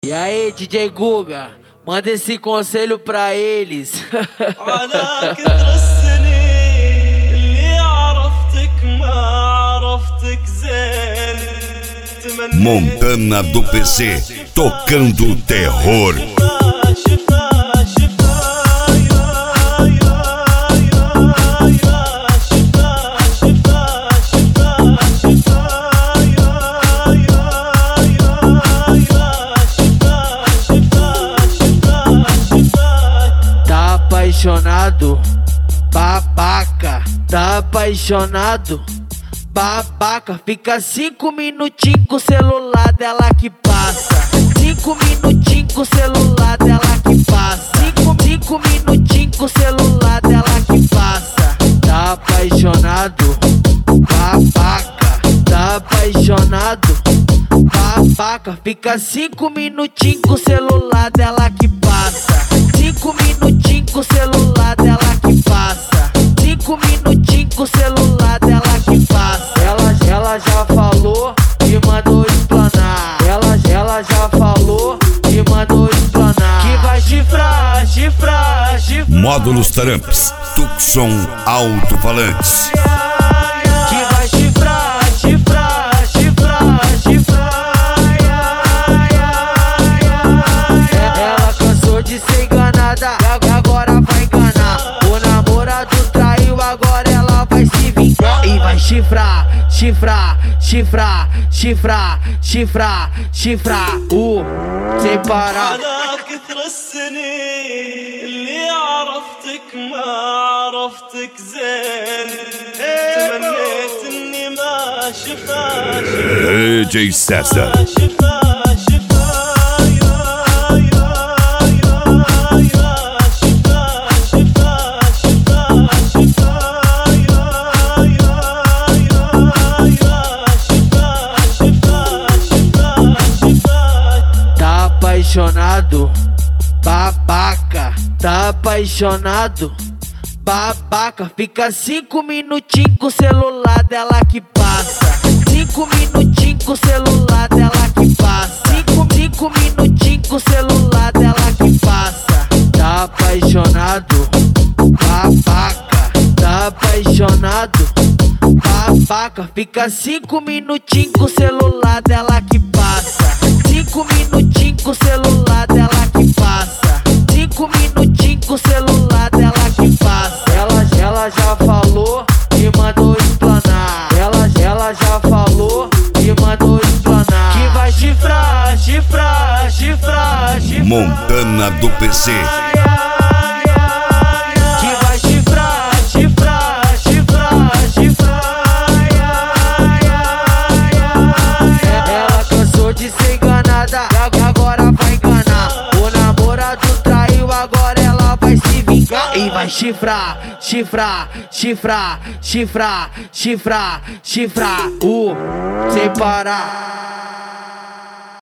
E aí, DJ Guga, manda esse conselho pra eles. على كثر السنين اللي عرفتك ما عرفتك زين. Montana do PC, tocando terror. Tá apaixonado, babaca. Tá apaixonado, babaca. Fica 5 minutinhos com o celular dela que passa. 5 minutinhos com o celular dela que passa. 5 minutinhos com o celular dela que passa. Tá apaixonado, babaca. Tá apaixonado, babaca. Fica 5 minutinhos com o celular dela que passa. 5 minutinhos com o celular dela que passa. 5 minutinhos com o celular dela que passa. Ela já falou e mandou explanar. Ela já falou e mandou explanar. Que vai chifrar, chifrar, chifrar. Módulos Tramps, Tucson Alto-Falantes. Que vai chifrar, chifrar, chifrar, chifrar. Ela cansou de ser enganada e agora vai enganar. O namorado traiu, agora ela vai se vingar. E vai chifrar, chifrar, chifrar, chifrar, chifrar, chifrar. Sem parar. على كثر السنين اللي عرفتك ما عرفتك زين. تمنيت اني ما شفاش DJ César. Tá apaixonado, babaca. Tá apaixonado, babaca. Fica 5 minutinhos com o celular dela que passa. 5 minutinhos com o celular dela que passa. 5 minutinhos com o celular dela que passa. Tá apaixonado, babaca. Tá apaixonado, babaca. Fica 5 minutinhos com o celular dela que passa. 5 minutinhos com o celular dela que passa. 5 minutinhos com o celular dela que passa. Ela já falou e mandou explanar. Ela já falou e mandou explanar. Que vai chifrar, chifrar, chifrar, chifrar. Montana do PC. Que vai chifrar, chifrar, chifrar, chifrar. Ela cansou de ser enganada e agora vai enganar. O namorado traiu, agora ela vai se vingar. E vai chifrar, chifrar, chifrar, chifrar, chifrar, chifrar. Sem parar.